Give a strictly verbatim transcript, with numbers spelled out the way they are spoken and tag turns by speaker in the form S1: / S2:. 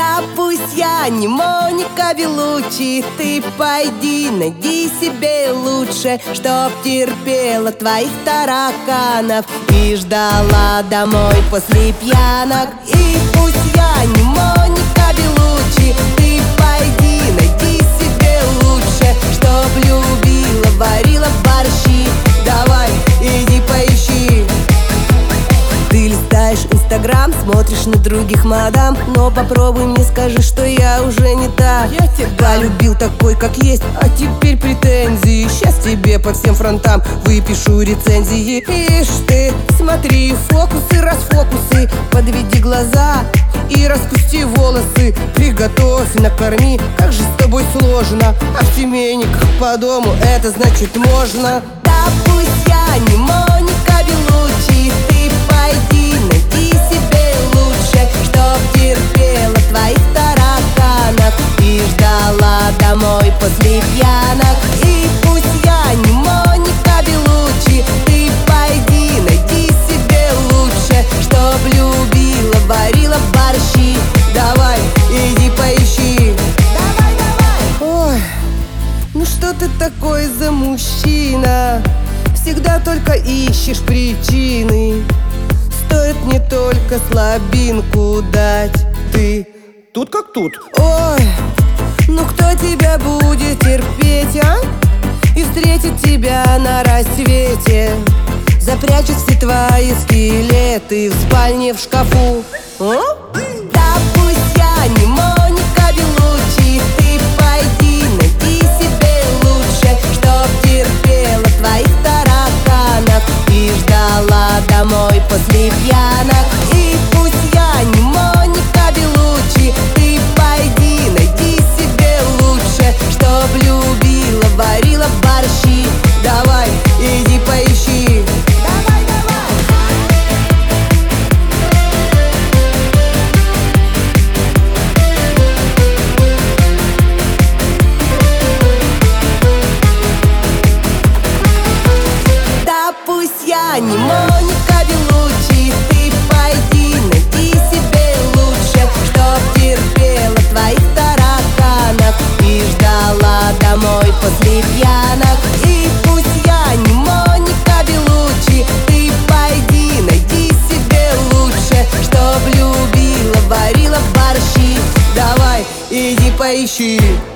S1: Да пусть я не Моника Белуччи, ты пойди найди себе лучше, чтоб терпела твоих тараканов и ждала домой после пьянок. И пусть я не Моника Белуччи, ты пойди найди себе лучше, чтоб любила, варила борщи. Давай, иди поищи. Ты листаешь Инстаграм, смотришь на других мадам, но попробуй мне скажи, что я уже не та. Я тебя любил такой, как есть, а теперь претензии. Сейчас тебе по всем фронтам выпишу рецензии. Ишь ты, смотри, фокусы, расфокусы, подведи глаза и распусти волосы. Приготовь, накорми, как же с тобой сложно. А в семейниках по дому это значит можно. Да пусть я не Моника Белуччи, ты пойди найди себе лучше, чтоб терпела твоих тараканов и ждала домой после пьянок. И пусть я не Моника Белуччи, ты пойди найди себе лучше, чтоб любила, варила борщи. Давай, иди поищи. Давай, давай. Ой, ну что ты такой за мужчина? Всегда только ищешь причины. Стоит мне только слабинку дать, ты тут как тут. Ой, ну кто тебя будет терпеть, а? И встретит тебя на рассвете, запрячет все твои скелеты в спальне в шкафу. А? Да пусть я не Моника Белуччи, ты пойди найди себе лучше, чтоб терпела твоих тараканов и ждала домой после пьянок. И пусть я не Моника Белуччи, ты пойди найди себе лучше, чтоб любила, варила борщи. Давай, иди поищи. Давай, давай. Да пусть я не Моника Белуччи, ты пойди найди себе лучше, чтоб терпела твоих тараканов и ждала домой после пьянок. И пусть я не Моника Белуччи, ты пойди найди себе лучше, чтоб любила, варила борщи. Давай, иди поищи.